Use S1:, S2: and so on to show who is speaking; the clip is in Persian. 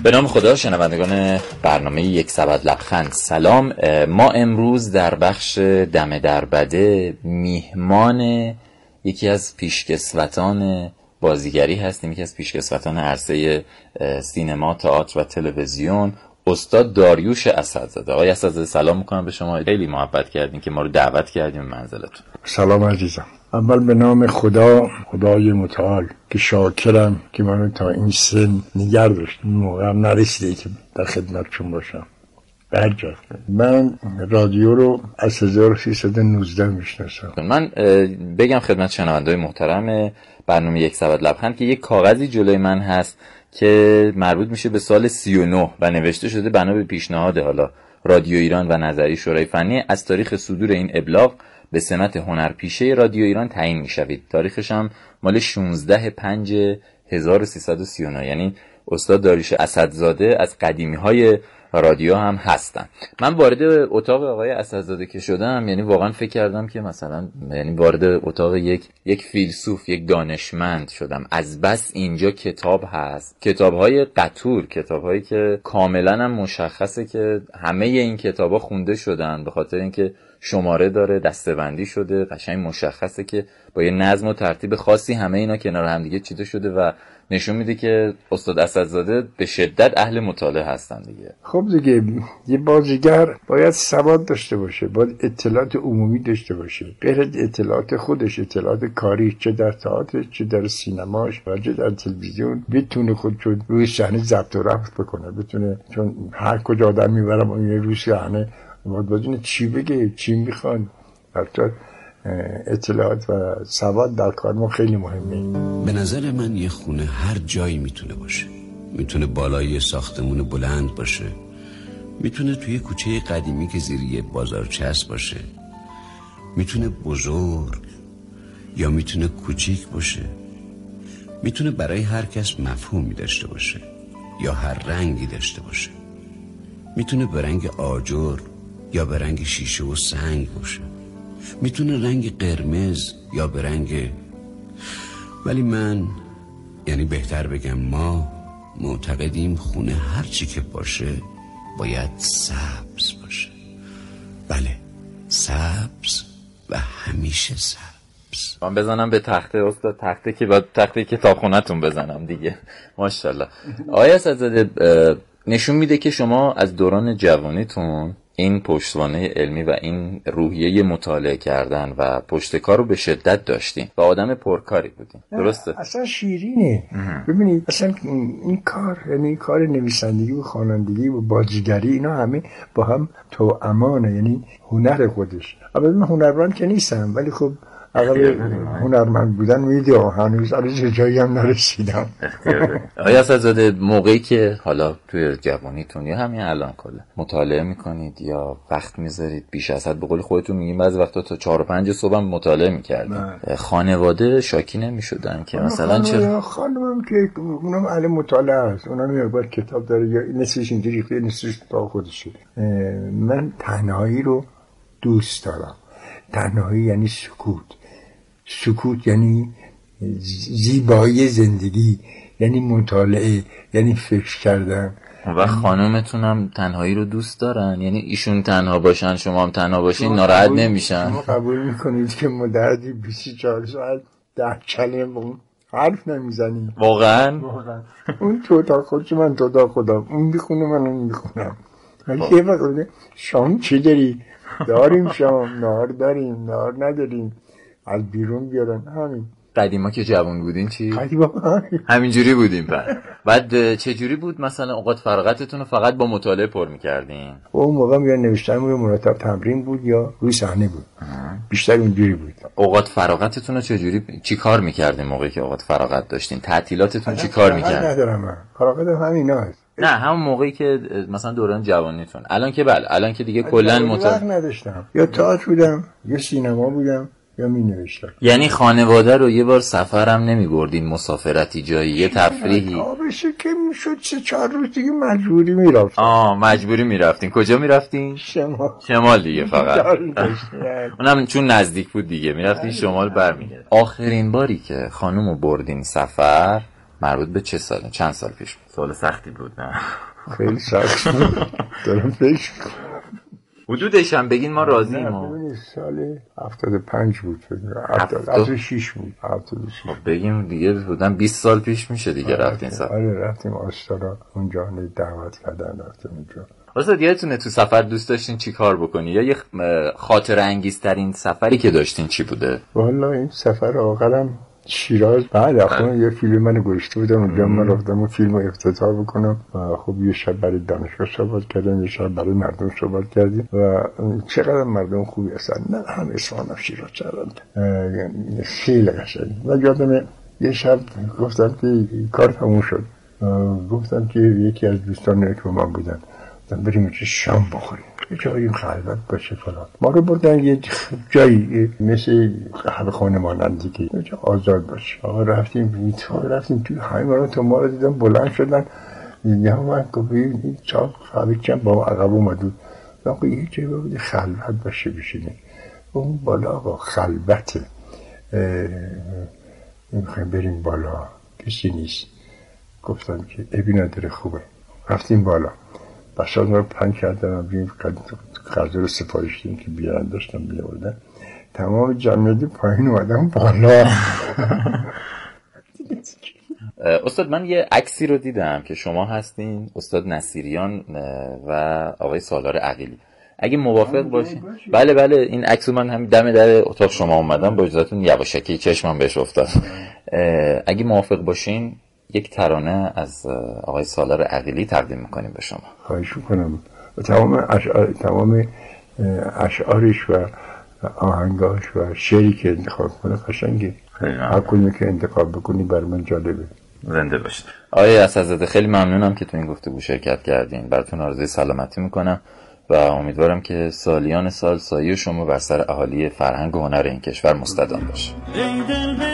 S1: به نام خدا. شنوندگان برنامه یک سبد لبخند سلام. ما امروز در بخش دم در بده میهمان یکی از پیشکسوتان بازیگری هستیم، یکی از پیشکسوتان عرصه سینما، تئاتر و تلویزیون، استاد داریوش اسدزاده. آقای اسدزاده سلام میکنم به شما. خیلی محبت کردین که ما رو دعوت کردیم به منزلتون.
S2: سلام عزیزم. اول به نام خدا، خدای متعال که شاکرم که منو تا این سن نگه داشت. این موقع هم نرسیده که در خدمتشون باشم. برجست. من رادیو رو از 1319 میشناسم.
S1: من بگم خدمت شنونده‌های محترم برنامه یک سبد لبخند که یک کاغذی جلوی من هست که مربوط میشه به سال 39 و نوشته شده بنا به پیشنهاد حالا رادیو ایران و نظری شورای فنی از تاریخ صدور این ابلاغ به سمت هنرپیشه رادیو ایران تعیین میشوید. تاریخش هم مال 16/5/1339. یعنی استاد داریوش اسدزاده از قدیمی‌های رادیو هم هستن. من وارد اتاق آقای اسدزاده که شدم، یعنی واقعا فکر کردم که مثلا وارد اتاق یک فیلسوف، یک دانشمند شدم. از بس اینجا کتاب هست، کتاب‌های قطور، کتاب‌هایی که کاملا هم مشخصه که همه این کتاب‌ها خونده شدن، به خاطر اینکه شماره داره، دسته‌بندی شده، قشنگ مشخصه که با یه نظم و ترتیب خاصی همه اینا کنار هم دیگه چیده شده و نشون میده که استاد اسدزاده به شدت اهل مطالعه هستن دیگه.
S2: خب دیگه یه بازیگر باید سواد داشته باشه، باید اطلاعات عمومی داشته باشه، غیر اطلاعات خودش، اطلاعات کاری، چه در تئاتر، چه در سینماش و چه در تلویزیون، بتونه خودشو روی صحنه ضبط و رفت بکنه، بتونه، چون هر کجا آدم میبرم اون روی صحنه باید بدونه چی بگه، چی میخوان. البته اطلاعات و سواد در کار ما خیلی مهمه.
S3: به نظر من یه خونه هر جایی میتونه باشه. میتونه بالای یه ساختمون بلند باشه، میتونه توی کوچه قدیمی که زیر یه بازارچه است باشه، میتونه بزرگ یا میتونه کوچیک باشه، میتونه برای هر کس مفهومی داشته باشه یا هر رنگی داشته باشه، میتونه به رنگ آجر یا به رنگ شیشه و سنگ باشه، میتونه رنگ قرمز یا به رنگ، ولی من، یعنی بهتر بگم ما، معتقدیم خونه هر چی که باشه باید سبز باشه. بله، سبز و همیشه سبز.
S1: من بزنم به تخته استاد، تخته که بعد تخته کتابخونه‌تون بزنم دیگه. ماشاءالله. آیا اسدزاده نشون میده که شما از دوران جوانیتون این پشتوانه علمی و این روحیه مطالعه کردن و پشتکار رو به شدت داشتین و آدم پرکاری بودین. درسته؟
S2: اصلا شیرینه. ببینید اصلا این کار، یعنی این کار نویسندگی و خوانندگی و بازیگری، اینا همه با هم توأمانه، یعنی هنر خودش. البته من هنرمند که نیستم، ولی خب اگر هنرمند بودن میدی هنوز از جایی هم نرسیدم.
S1: آیا اسدزاده موقعی که حالا توی جوانیتون یا همین الان کلا مطالعه میکنید یا وقت میذارید بیش از حد، به قول خودتون میگین بعضی وقتا تا 4 و 5 صبح هم مطالعه میکردید، خانواده شاکی نمیشدن که مثلا چرا؟
S2: خانمم که اونم اهل مطالعه است، اونم یه بار کتاب داره یا نصفش اینجوری ریخته، نصفش تا خودشه. من تنهایی رو دوست دارم. تنهایی یعنی سکوت یعنی زیبایی زندگی، یعنی مطالعه، یعنی فکر کردن.
S1: و خانومتون هم تنهایی رو دوست دارن؟ یعنی ایشون تنها باشن شما هم تنها باشین ناراحت نمیشن؟
S2: شما قبول میکنید که ما در 24 ساعت 10 کلمه حرف نمیزنیم؟
S1: واقعا
S2: اون تو تا خودش، من تو تا خودم، اون میخونه من اون میخونم. یه وقت شام چی داری؟ داریم شام، نهار داریم، نهار نداریم، از بیرون بیارن. همین.
S1: قدیما که جوان بودین چی؟
S2: قدیما
S1: همینجوری بودیم. بعد چه جوری بود مثلا اوقات فراغتتون رو فقط با مطالعه پر می‌کردین؟
S2: اون موقع یا نوشتن یا مرتب تمرین بود یا روی صحنه بود. بیشتر اونجوری بود.
S1: اوقات فراغتتون رو چه جوری چی کار می‌کردین موقعی که اوقات فراغت داشتین؟ تعطیلاتتون چی کار می‌کردین؟
S2: ندارم من. فراغتم همیناست.
S1: نه همون موقعی که مثلا دوران جوانیتون. الان که بله، الان که دیگه کلا
S2: مطالعه نداشتم. یا تئاتر بودم، یا سینما بودم، یا می‌نوشتم.
S1: یعنی خانواده رو یه بار سفرم نمی‌بردین، مسافرتی جایی، یه تفریحی؟
S2: بشه که میشد 3-4 روز دیگه مجبوری میرفتم.
S1: مجبوری میرفتین. کجا میرفتین؟ شمال دیگه فقط. اونم چون نزدیک بود دیگه میرفتین شمال برمیگردین. آخرین باری که خانومو بردین سفر مربوط به چه ساله؟ چند سال پیش بود؟ سوال سختی بود نه؟
S2: خیلی سخت بود. دارم فکر
S1: حدودش هم بگین ما راضییم.
S2: ببینید سال 75 بود، 76 بود. 76
S1: خب بگیم دیگه بودن 20 سال پیش میشه دیگه رفتین سفر.
S2: آره رفتیم آستارا، اونجا دعوت کردن رفتیم اونجا.
S1: استاد یادتونه تو سفر دوست داشتین چی کار بکنی یا یه خاطره انگیزترین سفری که داشتین چی بوده؟
S2: والا این سفر آخرم شیراز، بعد اخوان یه فیلم من گذاشته بودم اونجا، من رفتم اون فیلم رو افتتاح بکنم و خب یه شب برای دانشگاه صحبت کردم، یه شب برای مردم صحبت کردیم و چقدر مردم خوبی هستن، نه هم اصفهان شیراز چرند خیلی قشنگ. و یادم یه شب گفتم که کار تموم شد، گفتم که یکی از دوستان که من بودن بریم چه شام بخوریم، یه جایی خلوت باشه فلان. ما رو بردن یه جایی مثل قهوه خانه مانند دیگه، یه جا آزاد باشه. آقا رفتیم توی همین تا ما رو دیدن بلند شدن، یه من گفتیم این چا قهوه چند با ما عقب اومد. آقا یه جایی بود خلوت باشه بشینیم. اون بالا آقا خلوته، میخوایم بریم بالا کسی نیست. گفتم که ابی نداره خوبه. رفتیم بالا، بساط رو پنج کردن، بیم غذا رو سفارش دیم که بیارن، داشتم بیاردن. تمام جمعیت پایین اومدم بالا.
S1: استاد من یه عکسی رو دیدم که شما هستین، استاد نصیریان و آقای سالار عقیلی. اگه موافق باشین. بله این عکس رو من همین دم در اتاق شما اومدم، با اجازهتون یواشکی چشمم بهش افتاد. اگه موافق باشین یک ترانه از آقای سالار عقیلی تقدیم میکنیم به شما.
S2: خواهش میکنم. تمام اشعارش و آهنگاش و شعری که انتخاب کنه قشنگه. هر کدومی که انتخاب بکنی برای من جالبه.
S1: زنده باشید. آقای اسدزاده خیلی ممنونم که تو این گفتگو شرکت کردین. براتون آرزوی سلامتی میکنم و امیدوارم که سالیان سال سایه شما بر سر اهالی فرهنگ و هنر این کشور مستدام باشه.